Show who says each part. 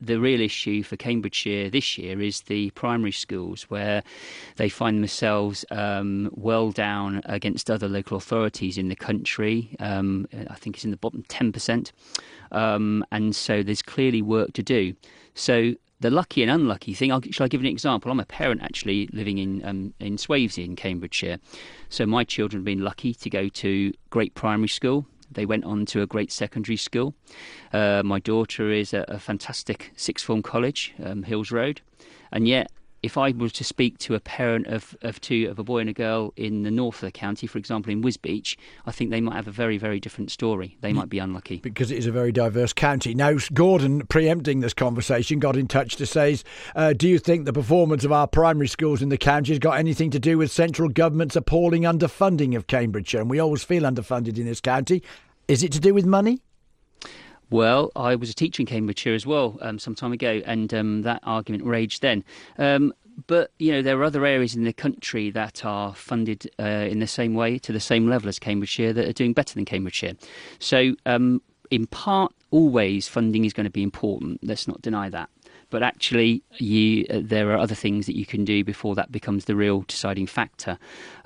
Speaker 1: the real issue for Cambridgeshire this year is the primary schools, where they find themselves well down against other local authorities in the country. I think it's in the bottom 10%. And so there's clearly work to do. So the lucky and unlucky thing, shall I give an example? I'm a parent actually living in Swavesey in Cambridgeshire. So my children have been lucky to go to great primary school. They went on to a great secondary school. My daughter is at a fantastic sixth form college, Hills Road. And yet, if I was to speak to a parent of a boy and a girl in the north of the county, for example, in Wisbech, I think they might have a very, very different story. They might be unlucky.
Speaker 2: Because it is a very diverse county. Now, Gordon, preempting this conversation, got in touch to say, do you think the performance of our primary schools in the county has got anything to do with central government's appalling underfunding of Cambridgeshire? And we always feel underfunded in this county. Is it to do with money?
Speaker 1: Well, I was a teacher in Cambridgeshire as well some time ago, and that argument raged then. But, there are other areas in the country that are funded in the same way, to the same level as Cambridgeshire, that are doing better than Cambridgeshire. So, in part, always funding is going to be important. Let's not deny that. But actually, there are other things that you can do before that becomes the real deciding factor.